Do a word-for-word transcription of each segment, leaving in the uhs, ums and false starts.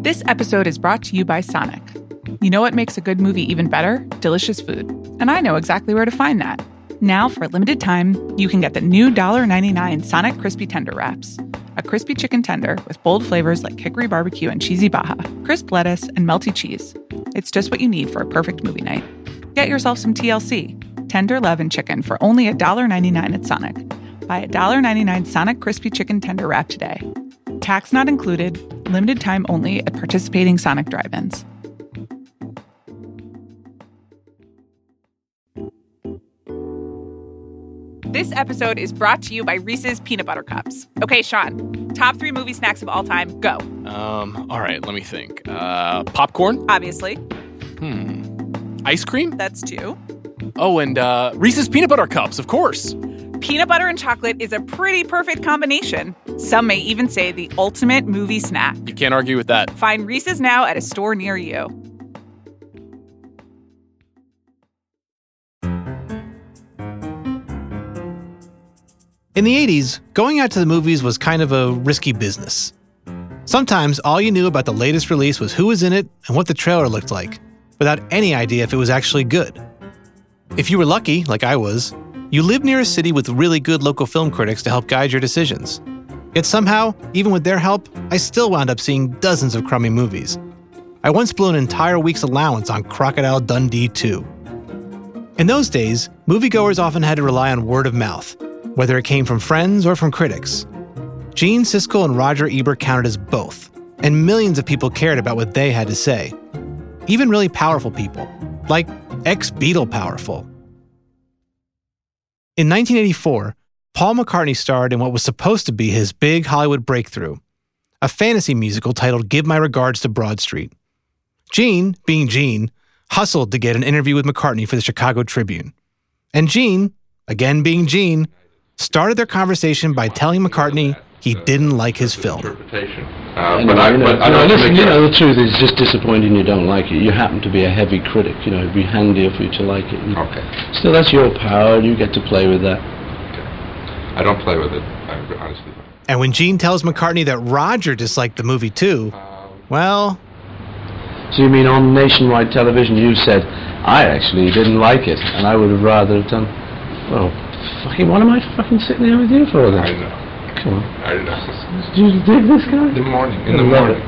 This episode is brought to you by Sonic. You know what makes a good movie even better? Delicious food. And I know exactly where to find that. Now, for a limited time, you can get the new one dollar and ninety-nine cents Sonic Crispy Tender Wraps. A crispy chicken tender with bold flavors like hickory barbecue and cheesy baja, crisp lettuce, and melty cheese. It's just what you need for a perfect movie night. Get yourself some T L C, tender love and chicken, for only one dollar and ninety-nine cents at Sonic. Buy a one dollar and ninety-nine cents Sonic Crispy Chicken Tender Wrap today. Tax not included, limited time only at participating Sonic drive-ins. This episode is brought to you by Reese's Peanut Butter Cups. Okay, Sean, top three movie snacks of all time, go. Um, all right, let me think. Uh, popcorn? Obviously. Hmm. Ice cream? That's two. Oh, and uh, Reese's Peanut Butter Cups, of course. Peanut butter and chocolate is a pretty perfect combination. Some may even say the ultimate movie snack. You can't argue with that. Find Reese's now at a store near you. In the eighties, going out to the movies was kind of a risky business. Sometimes all you knew about the latest release was who was in it and what the trailer looked like, without any idea if it was actually good. If you were lucky, like I was, you lived near a city with really good local film critics to help guide your decisions. Yet somehow, even with their help, I still wound up seeing dozens of crummy movies. I once blew an entire week's allowance on Crocodile Dundee two. In those days, moviegoers often had to rely on word of mouth, whether it came from friends or from critics. Gene Siskel and Roger Ebert counted as both, and millions of people cared about what they had to say. Even really powerful people, like ex-Beatle powerful. In nineteen eighty-four, Paul McCartney starred in what was supposed to be his big Hollywood breakthrough, a fantasy musical titled Give My Regards to Broad Street. Gene, being Gene, hustled to get an interview with McCartney for the Chicago Tribune. And Gene, again being Gene, started their conversation by telling McCartney he didn't like his film. Uh, but I, but I know, listen, you know, the truth is just disappointing you don't like it. You happen to be a heavy critic. You know, it'd be handier for you to like it. And okay. Still, that's your power. You get to play with that. Okay. I don't play with it, I honestly. And when Gene tells McCartney that Roger disliked the movie too, well... So you mean on nationwide television you said, I actually didn't like it, and I would have rather have done... Well, fucking, what am I fucking sitting there with you for then? I know. Come on. I know. Did you dig this guy? In the morning. In the morning.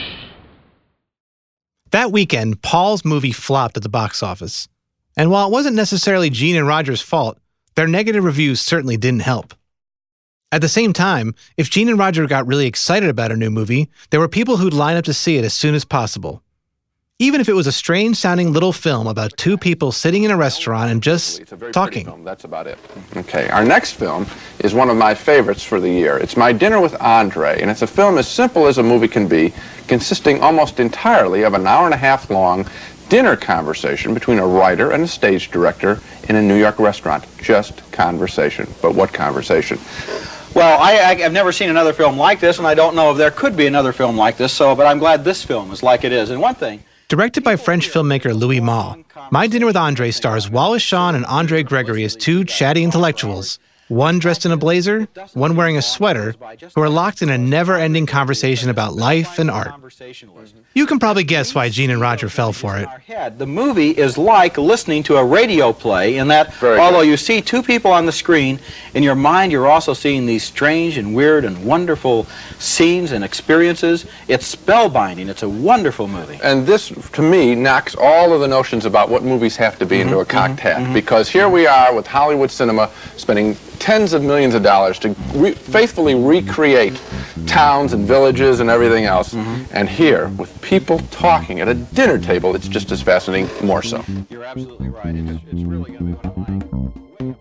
That weekend, Paul's movie flopped at the box office. And while it wasn't necessarily Gene and Roger's fault, their negative reviews certainly didn't help. At the same time, if Gene and Roger got really excited about a new movie, there were people who'd line up to see it as soon as possible. Even if it was a strange-sounding little film about two people sitting in a restaurant and just talking. Film. That's about it. Okay, our next film is one of my favorites for the year. It's My Dinner with Andre, and it's a film as simple as a movie can be, consisting almost entirely of an hour and a half long dinner conversation between a writer and a stage director in a New York restaurant. Just conversation. But what conversation? Well, I, I, I've never seen another film like this, and I don't know if there could be another film like this, so, but I'm glad this film is like it is. And one thing... Directed by French filmmaker Louis Malle, My Dinner with Andre stars Wallace Shawn and Andre Gregory as two chatty intellectuals, one dressed in a blazer, one wearing a sweater, who are locked in a never-ending conversation about life and art. You can probably guess why Gene and Roger fell for it. The movie is like listening to a radio play in that, although you see two people on the screen, in your mind you're also seeing these strange and weird and wonderful scenes and experiences. It's spellbinding. It's a wonderful movie. And this, to me, knocks all of the notions about what movies have to be mm-hmm, into a cocked hat. Mm-hmm, because here we are with Hollywood cinema spending tens of millions of dollars to re faithfully recreate towns and villages and everything else. Mm-hmm. And here, with people talking at a dinner table, it's just as fascinating, more so. You're absolutely right. It's, it's really going to be one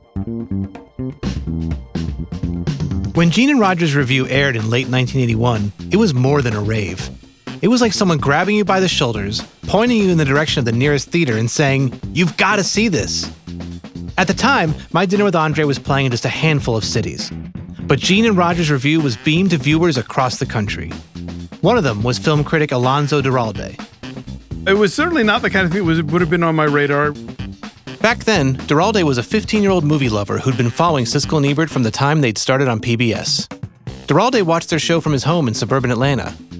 of When Gene and Roger's review aired in late nineteen eighty-one, it was more than a rave. It was like someone grabbing you by the shoulders, pointing you in the direction of the nearest theater and saying, "You've got to see this." At the time, My Dinner with Andre was playing in just a handful of cities. But Gene and Roger's review was beamed to viewers across the country. One of them was film critic Alonzo Duralde. It was certainly not the kind of thing that would have been on my radar. Back then, Duralde was a fifteen-year-old movie lover who'd been following Siskel and Ebert from the time they'd started on P B S. Duralde watched their show from his home in suburban Atlanta.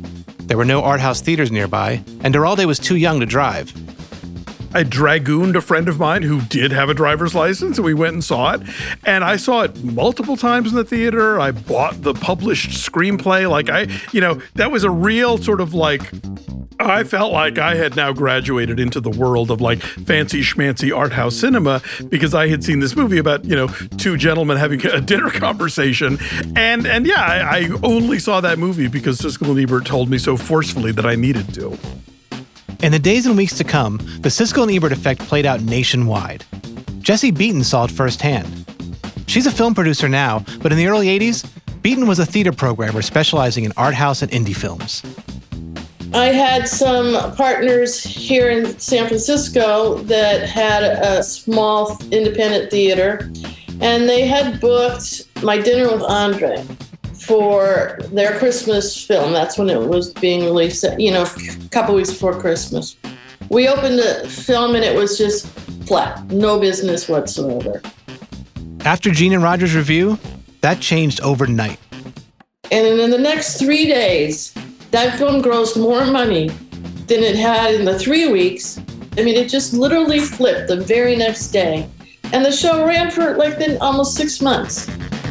There were no art house theaters nearby, and Duralde was too young to drive. I dragooned a friend of mine who did have a driver's license, and we went and saw it. And I saw it multiple times in the theater. I bought the published screenplay. Like I, you know, that was a real sort of like, I felt like I had now graduated into the world of like fancy schmancy art house cinema because I had seen this movie about, you know, two gentlemen having a dinner conversation. And, and yeah, I, I only saw that movie because Siskel and Ebert told me so forcefully that I needed to. In the days and weeks to come, the Siskel and Ebert effect played out nationwide. Jessie Beaton saw it firsthand. She's a film producer now, but in the early eighties, Beaton was a theater programmer specializing in art house and indie films. I had some partners here in San Francisco that had a small independent theater, and they had booked My Dinner with Andre for their Christmas film. That's when it was being released, you know, a couple weeks before Christmas. We opened the film and it was just flat, no business whatsoever. After Gene and Roger's review, that changed overnight. And in the next three days, that film grossed more money than it had in the three weeks. I mean, it just literally flipped the very next day. And the show ran for like then almost six months.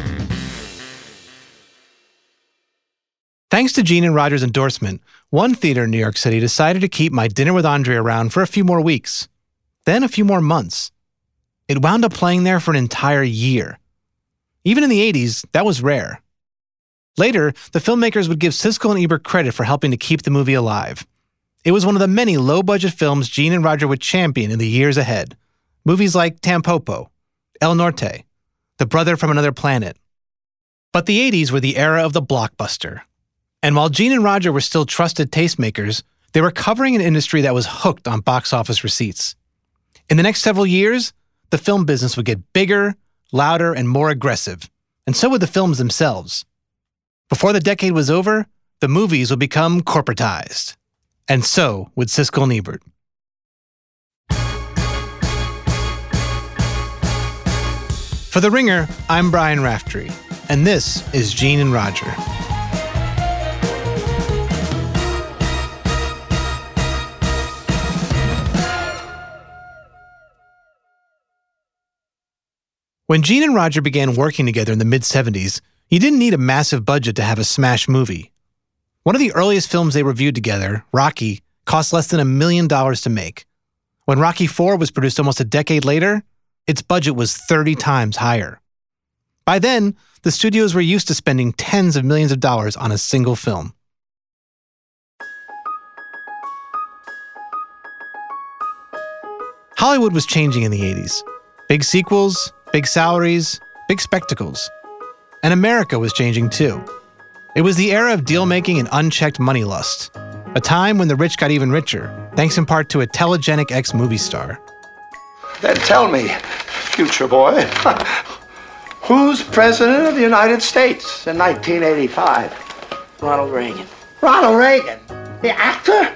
Thanks to Gene and Roger's endorsement, one theater in New York City decided to keep My Dinner with Andre around for a few more weeks, then a few more months. It wound up playing there for an entire year. Even in the eighties, that was rare. Later, the filmmakers would give Siskel and Ebert credit for helping to keep the movie alive. It was one of the many low-budget films Gene and Roger would champion in the years ahead. Movies like Tampopo, El Norte, The Brother from Another Planet. But the eighties were the era of the blockbuster. And while Gene and Roger were still trusted tastemakers, they were covering an industry that was hooked on box office receipts. In the next several years, the film business would get bigger, louder, and more aggressive, and so would the films themselves. Before the decade was over, the movies would become corporatized. And so would Siskel and Ebert. For The Ringer, I'm Brian Raftery, and this is Gene and Roger. When Gene and Roger began working together in the mid-seventies, you didn't need a massive budget to have a smash movie. One of the earliest films they reviewed together, Rocky, cost less than a million dollars to make. When Rocky four was produced almost a decade later, its budget was thirty times higher. By then, the studios were used to spending tens of millions of dollars on a single film. Hollywood was changing in the eighties. Big sequels, big salaries, big spectacles. And America was changing too. It was the era of deal-making and unchecked money lust, a time when the rich got even richer, thanks in part to a telegenic ex-movie star. Then tell me, future boy, who's president of the United States in nineteen eighty-five? Ronald Reagan. Ronald Reagan? The actor?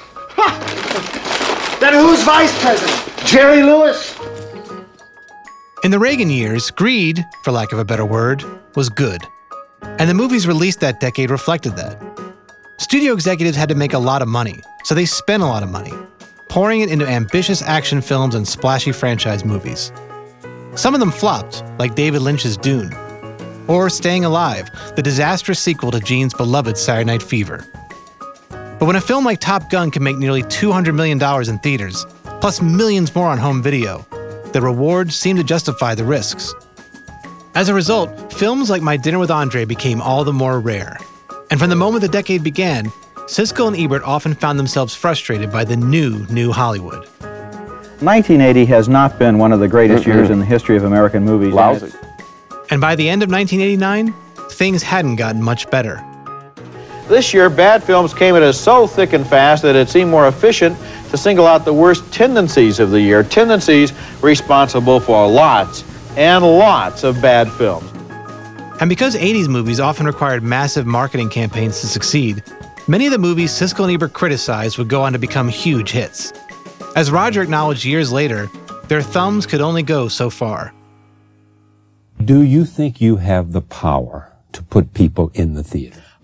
Then who's vice president? Jerry Lewis? In the Reagan years, greed, for lack of a better word, was good. And the movies released that decade reflected that. Studio executives had to make a lot of money, so they spent a lot of money, pouring it into ambitious action films and splashy franchise movies. Some of them flopped, like David Lynch's Dune, or Staying Alive, the disastrous sequel to Gene's beloved Saturday Night Fever. But when a film like Top Gun can make nearly two hundred million dollars in theaters, plus millions more on home video, the rewards seemed to justify the risks. As a result, films like My Dinner with Andre became all the more rare. And from the moment the decade began, Siskel and Ebert often found themselves frustrated by the new, new Hollywood. nineteen eighty has not been one of the greatest mm-hmm. years in the history of American movies. Lousy. And by the end of nineteen eighty-nine, things hadn't gotten much better. This year, bad films came at us so thick and fast that it seemed more efficient to single out the worst tendencies of the year, tendencies responsible for lots and lots of bad films. And because eighties movies often required massive marketing campaigns to succeed, many of the movies Siskel and Ebert criticized would go on to become huge hits. As Roger acknowledged years later, their thumbs could only go so far. Do you think you have the power to put people in the theater?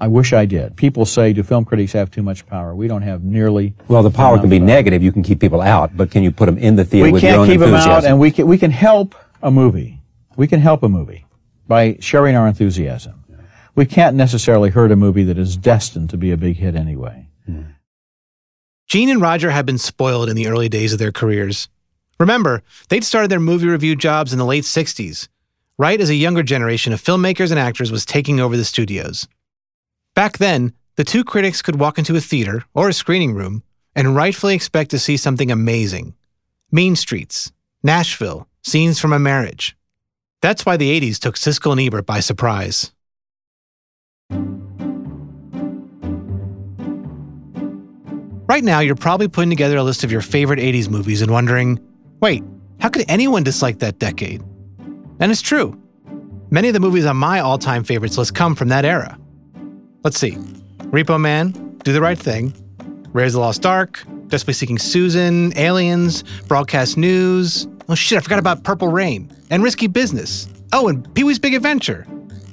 I wish I did. People say, do film critics have too much power? We don't have nearly. Well, the power can be power. negative. You can keep people out, but can you put them in the theater we with your own enthusiasm? We can't keep them out, and we can, we can help a movie. We can help a movie by sharing our enthusiasm. We can't necessarily hurt a movie that is destined to be a big hit anyway. Hmm. Gene and Roger had been spoiled in the early days of their careers. Remember, they'd started their movie review jobs in the late sixties, right as a younger generation of filmmakers and actors was taking over the studios. Back then, the two critics could walk into a theater or a screening room and rightfully expect to see something amazing. Mean Streets, Nashville, Scenes from a Marriage. That's why the eighties took Siskel and Ebert by surprise. Right now, you're probably putting together a list of your favorite eighties movies and wondering, wait, how could anyone dislike that decade? And it's true. Many of the movies on my all-time favorites list come from that era. Let's see. Repo Man, Do the Right Thing, Raiders of the Lost Ark, Desperately Seeking Susan, Aliens, Broadcast News. Oh shit, I forgot about Purple Rain and Risky Business. Oh, and Pee-wee's Big Adventure.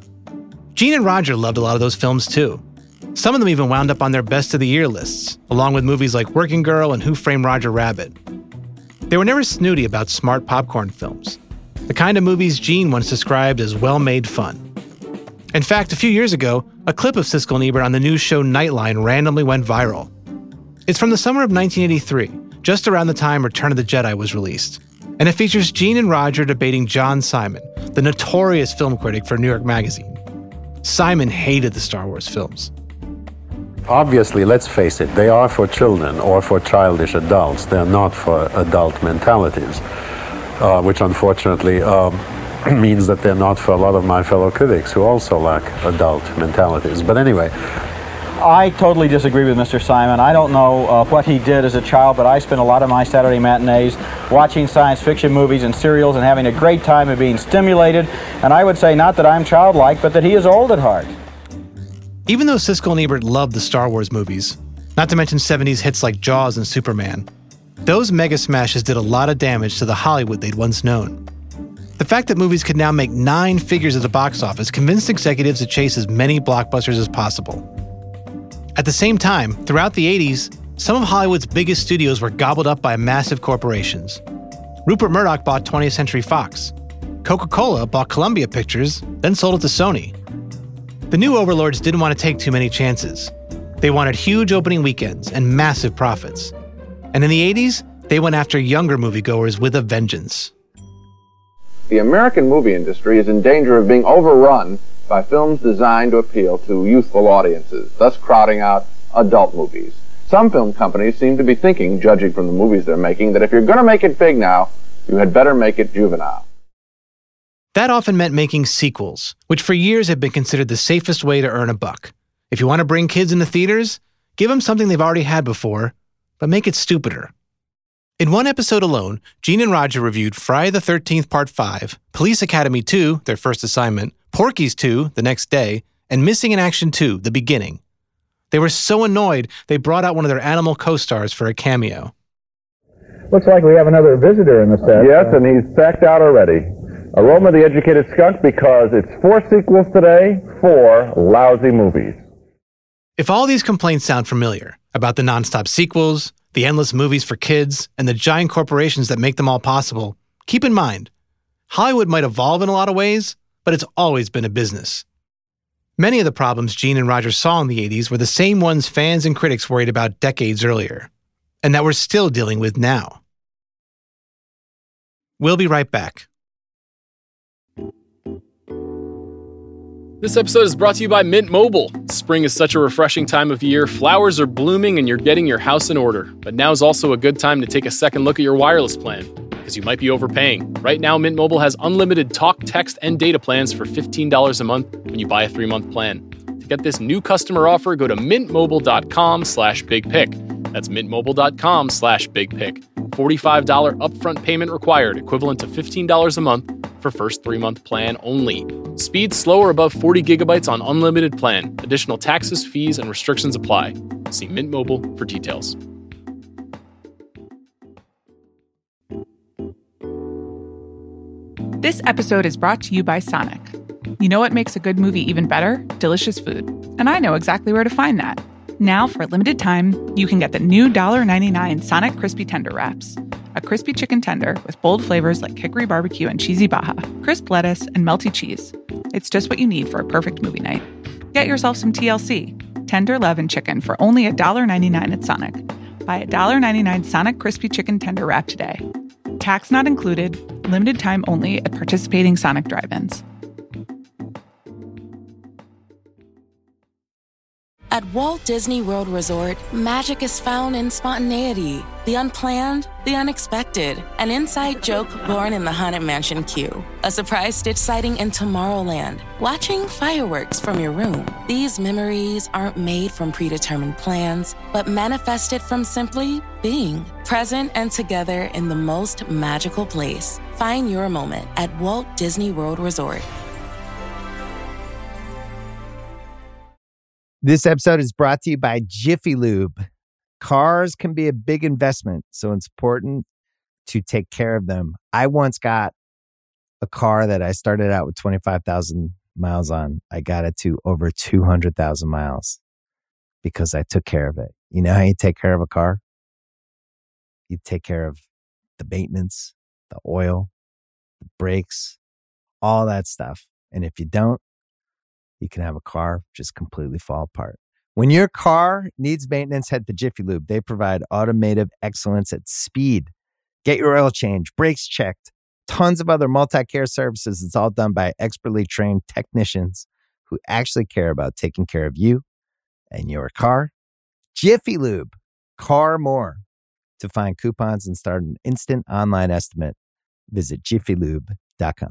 Gene and Roger loved a lot of those films too. Some of them even wound up on their best of the year lists, along with movies like Working Girl and Who Framed Roger Rabbit. They were never snooty about smart popcorn films, the kind of movies Gene once described as well-made fun. In fact, a few years ago, a clip of Siskel and Ebert on the news show Nightline randomly went viral. It's from the summer of nineteen eighty-three, just around the time Return of the Jedi was released, and it features Gene and Roger debating John Simon, the notorious film critic for New York Magazine. Simon hated the Star Wars films. Obviously, let's face it, they are for children or for childish adults. They're not for adult mentalities, uh, which unfortunately um, means that they're not for a lot of my fellow critics who also lack adult mentalities. But anyway. I totally disagree with Mister Simon. I don't know uh, what he did as a child, but I spent a lot of my Saturday matinees watching science fiction movies and serials and having a great time of being stimulated. And I would say not that I'm childlike, but that he is old at heart. Even though Siskel and Ebert loved the Star Wars movies, not to mention seventies hits like Jaws and Superman, those mega smashes did a lot of damage to the Hollywood they'd once known. The fact that movies could now make nine figures at the box office convinced executives to chase as many blockbusters as possible. At the same time, throughout the eighties, some of Hollywood's biggest studios were gobbled up by massive corporations. Rupert Murdoch bought twentieth Century Fox. Coca-Cola bought Columbia Pictures, then sold it to Sony. The new overlords didn't want to take too many chances. They wanted huge opening weekends and massive profits. And in the eighties, they went after younger moviegoers with a vengeance. The American movie industry is in danger of being overrun by films designed to appeal to youthful audiences, thus crowding out adult movies. Some film companies seem to be thinking, judging from the movies they're making, that if you're going to make it big now, you had better make it juvenile. That often meant making sequels, which for years have been considered the safest way to earn a buck. If you want to bring kids into theaters, give them something they've already had before, but make it stupider. In one episode alone, Gene and Roger reviewed Friday the thirteenth Part five, Police Academy two, their first assignment, Porky's two, The Next Day, and Missing in Action two, The Beginning. They were so annoyed, they brought out one of their animal co-stars for a cameo. Looks like we have another visitor in the set. Yes, and he's sacked out already. Aroma the Educated Skunk, because it's four sequels today, four lousy movies. If all these complaints sound familiar about the nonstop sequels, the endless movies for kids, and the giant corporations that make them all possible, keep in mind, Hollywood might evolve in a lot of ways, but it's always been a business. Many of the problems Gene and Roger saw in the eighties were the same ones fans and critics worried about decades earlier, and that we're still dealing with now. We'll be right back. This episode is brought to you by Mint Mobile. Spring is such a refreshing time of year. Flowers are blooming and you're getting your house in order. But now is also a good time to take a second look at your wireless plan, because you might be overpaying. Right now, Mint Mobile has unlimited talk, text, and data plans for fifteen dollars a month when you buy a three-month plan. To get this new customer offer, go to mintmobile.com slash bigpick. That's mintmobile.com slash bigpick. forty-five dollars upfront payment required, equivalent to fifteen dollars a month for first three-month plan only. Speed slow or above forty gigabytes on unlimited plan. Additional taxes, fees, and restrictions apply. See Mint Mobile for details. This episode is brought to you by Sonic. You know what makes a good movie even better? Delicious food. And I know exactly where to find that. Now, for a limited time, you can get the new one dollar ninety-nine Sonic Crispy Tender Wraps. A crispy chicken tender with bold flavors like hickory barbecue and cheesy baja, crisp lettuce, and melty cheese. It's just what you need for a perfect movie night. Get yourself some T L C, tender love and chicken, for only one dollar ninety-nine at Sonic. Buy a one dollar ninety-nine Sonic Crispy Chicken Tender Wrap today. Tax not included, limited time only at participating Sonic drive-ins. At Walt Disney World Resort, magic is found in spontaneity, the unplanned, the unexpected, an inside joke born in the Haunted Mansion queue, a surprise Stitch sighting in Tomorrowland, watching fireworks from your room. These memories aren't made from predetermined plans, but manifested from simply being present and together in the most magical place. Find your moment at Walt Disney World Resort. This episode is brought to you by Jiffy Lube. Cars can be a big investment, so it's important to take care of them. I once got a car that I started out with twenty-five thousand miles on. I got it to over two hundred thousand miles because I took care of it. You know how you take care of a car? You take care of the maintenance, the oil, the brakes, all that stuff. And if you don't, you can have a car just completely fall apart. When your car needs maintenance, head to Jiffy Lube. They provide automotive excellence at speed. Get your oil change, brakes checked, tons of other multi-care services. It's all done by expertly trained technicians who actually care about taking care of you and your car. Jiffy Lube, car more. To find coupons and start an instant online estimate, visit jiffy lube dot com.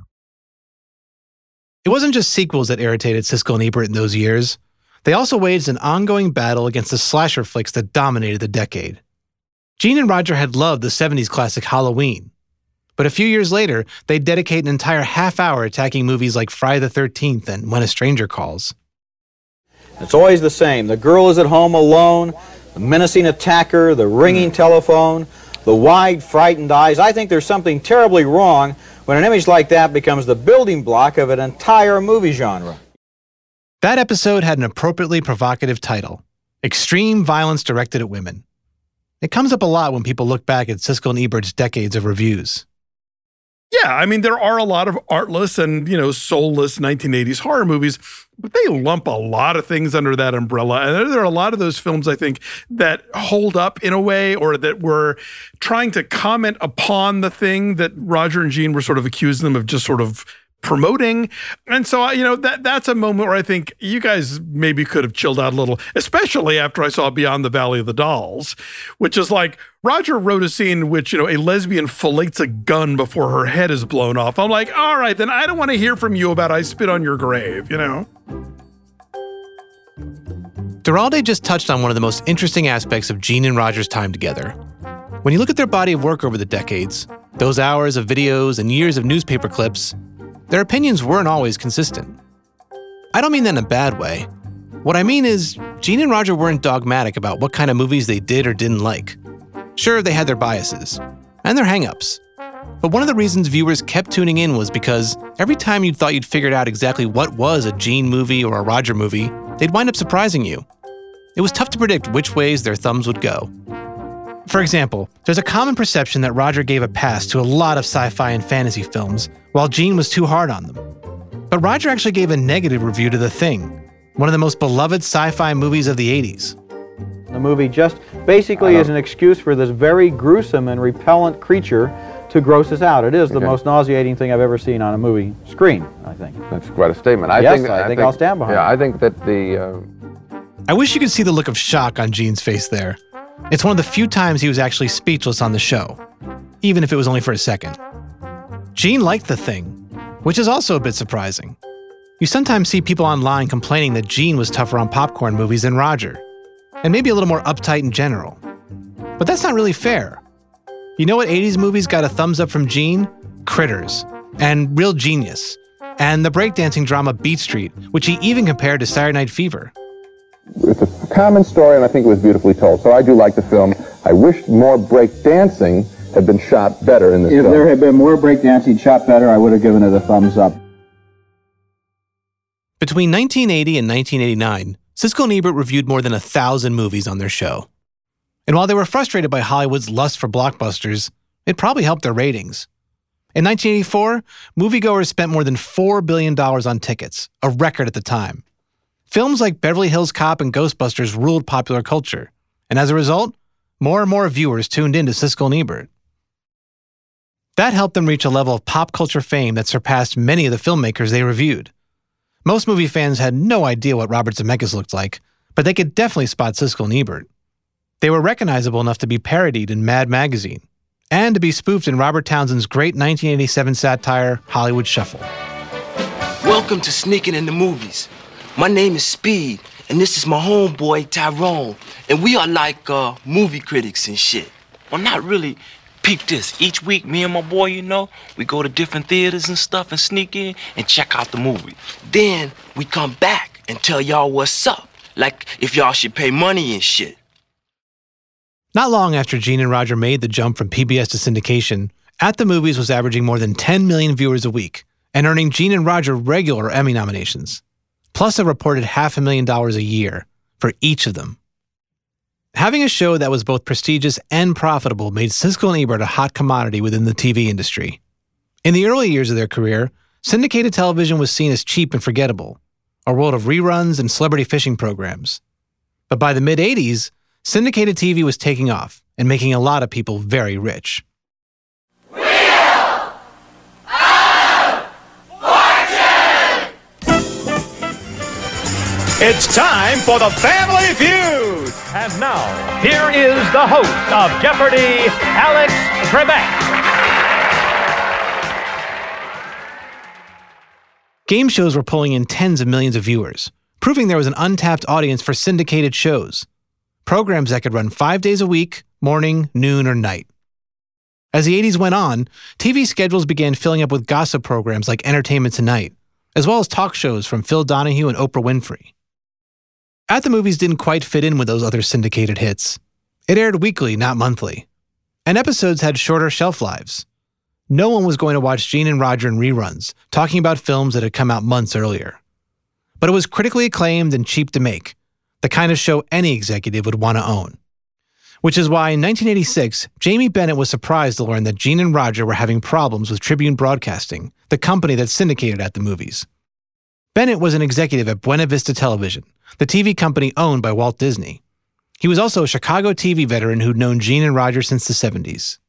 It wasn't just sequels that irritated Siskel and Ebert in those years. They also waged an ongoing battle against the slasher flicks that dominated the decade. Gene and Roger had loved the seventies classic Halloween. But a few years later, they'd dedicate an entire half hour attacking movies like Friday the thirteenth and When a Stranger Calls. It's always the same. The girl is at home alone, the menacing attacker, the ringing telephone, the wide, frightened eyes. I think there's something terribly wrong when an image like that becomes the building block of an entire movie genre. That episode had an appropriately provocative title, Extreme Violence Directed at Women. It comes up a lot when people look back at Siskel and Ebert's decades of reviews. Yeah, I mean, there are a lot of artless and, you know, soulless nineteen eighties horror movies, but they lump a lot of things under that umbrella. And there are a lot of those films, I think, that hold up in a way, or that were trying to comment upon the thing that Roger and Gene were sort of accusing them of just sort of promoting. And so, you know, that that's a moment where I think you guys maybe could have chilled out a little, especially after I saw Beyond the Valley of the Dolls, which is like, Roger wrote a scene in which, you know, a lesbian fillets a gun before her head is blown off. I'm like, all right, then I don't want to hear from you about I spit on your grave, you know? Duralde just touched on one of the most interesting aspects of Gene and Roger's time together. When you look at their body of work over the decades, those hours of videos and years of newspaper clips, their opinions weren't always consistent. I don't mean that in a bad way. What I mean is, Gene and Roger weren't dogmatic about what kind of movies they did or didn't like. Sure, they had their biases, and their hang-ups. But one of the reasons viewers kept tuning in was because every time you thought you'd figured out exactly what was a Gene movie or a Roger movie, they'd wind up surprising you. It was tough to predict which ways their thumbs would go. For example, there's a common perception that Roger gave a pass to a lot of sci-fi and fantasy films, while Gene was too hard on them. But Roger actually gave a negative review to The Thing, one of the most beloved sci-fi movies of the eighties. The movie just basically is an excuse for this very gruesome and repellent creature to gross us out. It is the Okay. most nauseating thing I've ever seen on a movie screen, I think. That's quite a statement. I Yes, think, I think I'll stand behind Yeah, it. I think that the... Uh, I wish you could see the look of shock on Gene's face there. It's one of the few times he was actually speechless on the show, even if it was only for a second. Gene liked The Thing, which is also a bit surprising. You sometimes see people online complaining that Gene was tougher on popcorn movies than Roger, and maybe a little more uptight in general. But that's not really fair. You know what eighties movies got a thumbs up from Gene? Critters, and Real Genius, and the breakdancing drama Beat Street, which he even compared to Saturday Night Fever. it's a common story, and I think it was beautifully told. So I do like the film. I wish more break dancing had been shot better in this If film. there had been more breakdancing shot better, I would have given it a thumbs up. Between nineteen eighty and nineteen eighty-nine, Siskel and Ebert reviewed more than a thousand movies on their show. And while they were frustrated by Hollywood's lust for blockbusters, it probably helped their ratings. In nineteen eighty-four, moviegoers spent more than four billion dollars on tickets, a record at the time. Films like Beverly Hills Cop and Ghostbusters ruled popular culture, and as a result, more and more viewers tuned into Siskel and Ebert. That helped them reach a level of pop culture fame that surpassed many of the filmmakers they reviewed. Most movie fans had no idea what Robert Zemeckis looked like, but they could definitely spot Siskel and Ebert. They were recognizable enough to be parodied in Mad Magazine, and to be spoofed in Robert Townsend's great nineteen eighty-seven satire, Hollywood Shuffle. Welcome to Sneaking in the Movies. My name is Speed, and this is my homeboy, Tyrone. And we are like uh, movie critics and shit. Well, not really. Peep this. Each week, me and my boy, you know, we go to different theaters and stuff and sneak in and check out the movie. Then we come back and tell y'all what's up. Like if y'all should pay money and shit. Not long after Gene and Roger made the jump from P B S to syndication, At the Movies was averaging more than ten million viewers a week and earning Gene and Roger regular Emmy nominations, plus a reported half a million dollars a year for each of them. Having a show that was both prestigious and profitable made Siskel and Ebert a hot commodity within the T V industry. In the early years of their career, syndicated television was seen as cheap and forgettable, a world of reruns and celebrity fishing programs. But by the mid-eighties, syndicated T V was taking off and making a lot of people very rich. It's time for the Family Feud. And now, here is the host of Jeopardy, Alex Trebek. Game shows were pulling in tens of millions of viewers, proving there was an untapped audience for syndicated shows. Programs that could run five days a week, morning, noon, or night. As the eighties went on, T V schedules began filling up with gossip programs like Entertainment Tonight, as well as talk shows from Phil Donahue and Oprah Winfrey. At the Movies didn't quite fit in with those other syndicated hits. It aired weekly, not monthly. And episodes had shorter shelf lives. No one was going to watch Gene and Roger in reruns, talking about films that had come out months earlier. But it was critically acclaimed and cheap to make, the kind of show any executive would want to own. Which is why in nineteen eighty-six, Jamie Bennett was surprised to learn that Gene and Roger were having problems with Tribune Broadcasting, the company that syndicated At the Movies. Bennett was an executive at Buena Vista Television, the T V company owned by Walt Disney. He was also a Chicago T V veteran who'd known Gene and Roger since the seventies.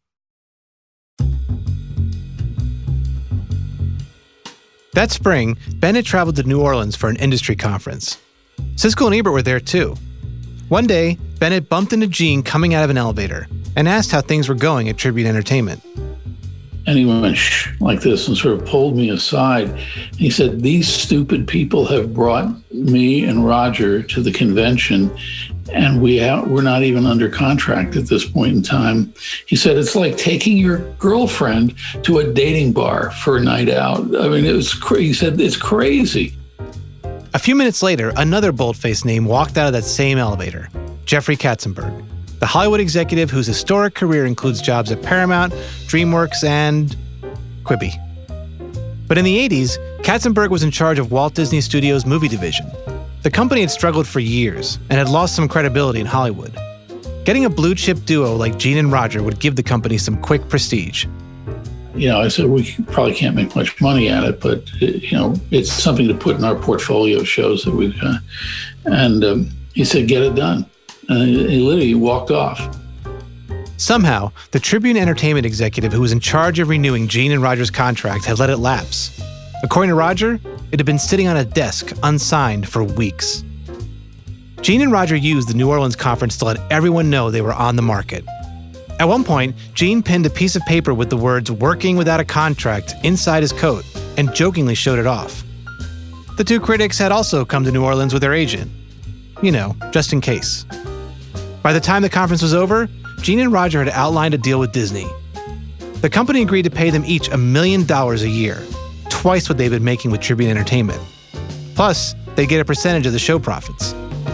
That spring, Bennett traveled to New Orleans for an industry conference. Siskel and Ebert were there too. One day, Bennett bumped into Gene coming out of an elevator and asked how things were going at Tribune Entertainment. And he went shh like this and sort of pulled me aside. He said, "These stupid people have brought me and Roger to the convention, and we have, we're not even under contract at this point in time." He said, "It's like taking your girlfriend to a dating bar for a night out." I mean, it was cra- he said, "It's crazy." A few minutes later, another bold-faced name walked out of that same elevator, Jeffrey Katzenberg, the Hollywood executive whose historic career includes jobs at Paramount, DreamWorks, and Quibi. But in the eighties, Katzenberg was in charge of Walt Disney Studios' movie division. The company had struggled for years and had lost some credibility in Hollywood. Getting a blue-chip duo like Gene and Roger would give the company some quick prestige. You know, I said, we probably can't make much money at it, but, you know, it's something to put in our portfolio shows that we've got. And um, he said, get it done. And he literally walked off. Somehow, the Tribune Entertainment executive who was in charge of renewing Gene and Roger's contract had let it lapse. According to Roger, it had been sitting on a desk, unsigned, for weeks. Gene and Roger used the New Orleans conference to let everyone know they were on the market. At one point, Gene pinned a piece of paper with the words "working without a contract" inside his coat and jokingly showed it off. The two critics had also come to New Orleans with their agent. You know, just in case. By the time the conference was over, Gene and Roger had outlined a deal with Disney. The company agreed to pay them each a million dollars a year, twice what they'd been making with Tribune Entertainment. Plus, they'd get a percentage of the show profits.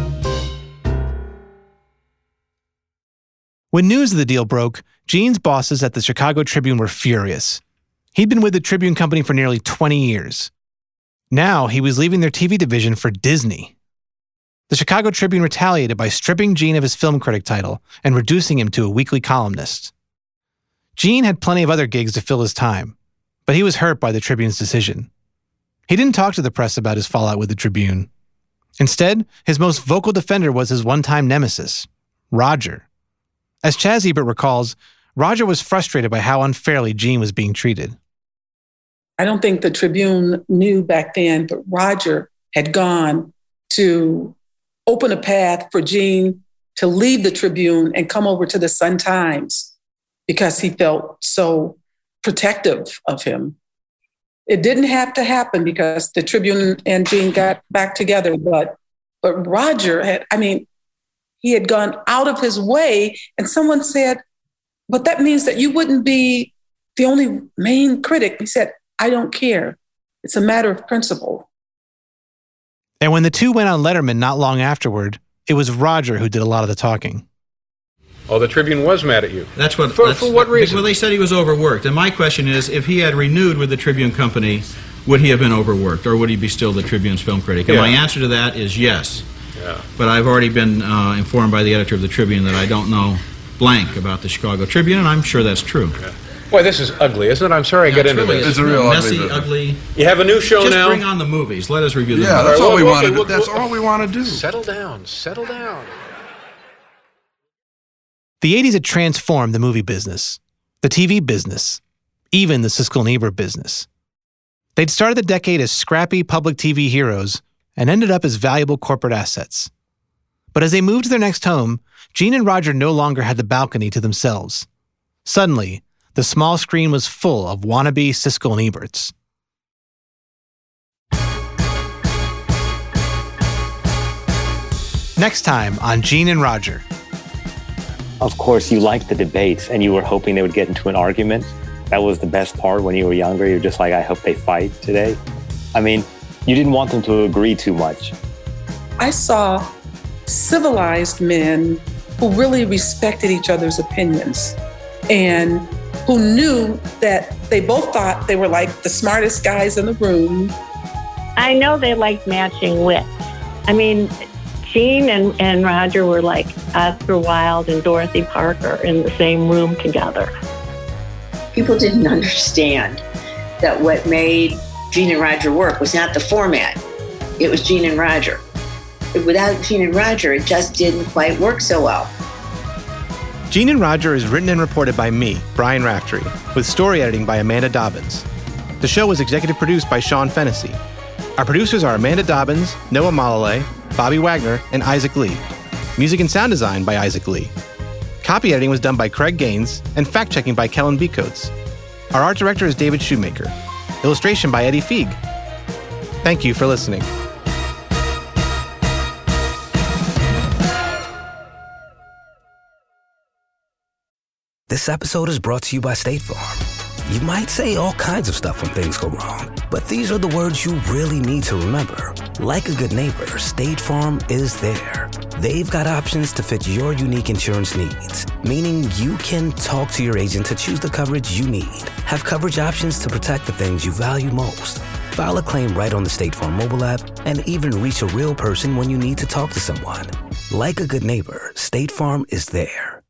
When news of the deal broke, Gene's bosses at the Chicago Tribune were furious. He'd been with the Tribune Company for nearly twenty years. Now he was leaving their T V division for Disney. The Chicago Tribune retaliated by stripping Gene of his film critic title and reducing him to a weekly columnist. Gene had plenty of other gigs to fill his time, but he was hurt by the Tribune's decision. He didn't talk to the press about his fallout with the Tribune. Instead, his most vocal defender was his one-time nemesis, Roger. As Chaz Ebert recalls, Roger was frustrated by how unfairly Gene was being treated. I don't think the Tribune knew back then, but Roger had gone to open a path for Gene to leave the Tribune and come over to the Sun-Times because he felt so protective of him. It didn't have to happen because the Tribune and Gene got back together, but but Roger had, I mean, he had gone out of his way, and someone said, but that means that you wouldn't be the only main critic. He said, I don't care. It's a matter of principle. And when the two went on Letterman not long afterward, it was Roger who did a lot of the talking. Oh, the Tribune was mad at you. That's what. For, that's, for what reason? Well, they said he was overworked. And my question is, if he had renewed with the Tribune Company, would he have been overworked, or would he be still the Tribune's film critic? And Yeah. my answer to that is yes. Yeah. But I've already been uh, informed by the editor of the Tribune that I don't know blank about the Chicago Tribune, and I'm sure that's true. Yeah. Boy, this is ugly, isn't it? I'm sorry I Yeah, get it's into really- this. it's It's a real messy, ugly ugly- You have a new show Just now? bring on the movies. Let us review the Yeah, movies. that's all we want wanna to do. That's all we want to do. Settle down. Settle down. The eighties had transformed the movie business, the T V business, even the Siskel and Ebert business. They'd started the decade as scrappy public T V heroes and ended up as valuable corporate assets. But as they moved to their next home, Gene and Roger no longer had the balcony to themselves. Suddenly, the small screen was full of wannabe Siskel and Eberts. Next time on Gene and Roger. Of course, you liked the debates and you were hoping they would get into an argument. That was the best part when you were younger. You're just like, I hope they fight today. I mean, you didn't want them to agree too much. I saw civilized men who really respected each other's opinions and who knew that they both thought they were like the smartest guys in the room. I know they liked matching wits. I mean, Gene and, and Roger were like Oscar Wilde and Dorothy Parker in the same room together. People didn't understand that what made Gene and Roger work was not the format. It was Gene and Roger. Without Gene and Roger, it just didn't quite work so well. Gene and Roger is written and reported by me, Brian Raftery, with story editing by Amanda Dobbins. The show was executive produced by Sean Fennessy. Our producers are Amanda Dobbins, Noah Malale, Bobby Wagner, and Isaac Lee. Music and sound design by Isaac Lee. Copy editing was done by Craig Gaines, and fact-checking by Kellen Becoats. Our art director is David Shoemaker. Illustration by Eddie Feig. Thank you for listening. This episode is brought to you by State Farm. You might say all kinds of stuff when things go wrong, but these are the words you really need to remember. Like a good neighbor, State Farm is there. They've got options to fit your unique insurance needs, meaning you can talk to your agent to choose the coverage you need. Have coverage options to protect the things you value most. File a claim right on the State Farm mobile app and even reach a real person when you need to talk to someone. Like a good neighbor, State Farm is there.